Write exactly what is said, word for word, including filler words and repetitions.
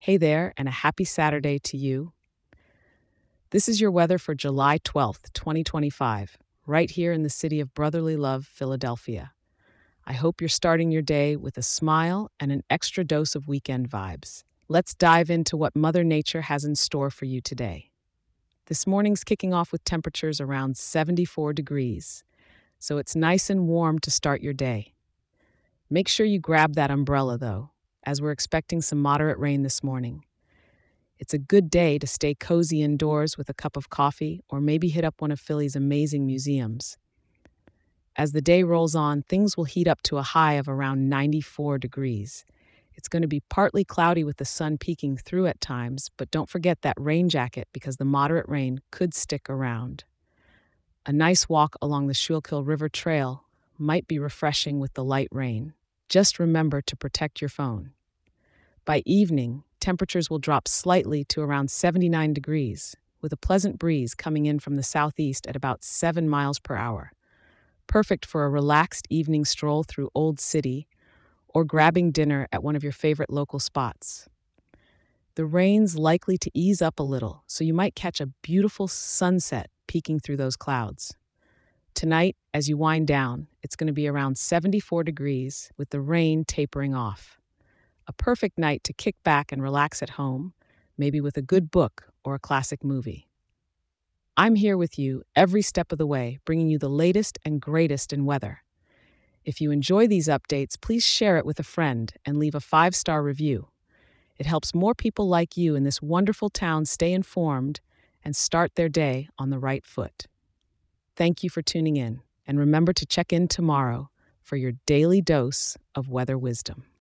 Hey there, and a happy Saturday to you. This is your weather for July twelfth, twenty twenty-five, right here in the city of brotherly love, Philadelphia. I hope you're starting your day with a smile and an extra dose of weekend vibes. Let's dive into what Mother Nature has in store for you today. This morning's kicking off with temperatures around seventy-four degrees, so it's nice and warm to start your day. Make sure you grab that umbrella, though, as we're expecting some moderate rain this morning. It's a good day to stay cozy indoors with a cup of coffee or maybe hit up one of Philly's amazing museums. As the day rolls on, things will heat up to a high of around ninety-four degrees. It's going to be partly cloudy with the sun peeking through at times, but don't forget that rain jacket because the moderate rain could stick around. A nice walk along the Schuylkill River Trail might be refreshing with the light rain. Just remember to protect your phone. By evening, temperatures will drop slightly to around seventy-nine degrees, with a pleasant breeze coming in from the southeast at about seven miles per hour. Perfect for a relaxed evening stroll through Old City or grabbing dinner at one of your favorite local spots. The rain's likely to ease up a little, so you might catch a beautiful sunset peeking through those clouds. Tonight, as you wind down, it's going to be around seventy-four degrees with the rain tapering off. A perfect night to kick back and relax at home, maybe with a good book or a classic movie. I'm here with you every step of the way, bringing you the latest and greatest in weather. If you enjoy these updates, please share it with a friend and leave a five-star review. It helps more people like you in this wonderful town stay informed and start their day on the right foot. Thank you for tuning in, and remember to check in tomorrow for your daily dose of weather wisdom.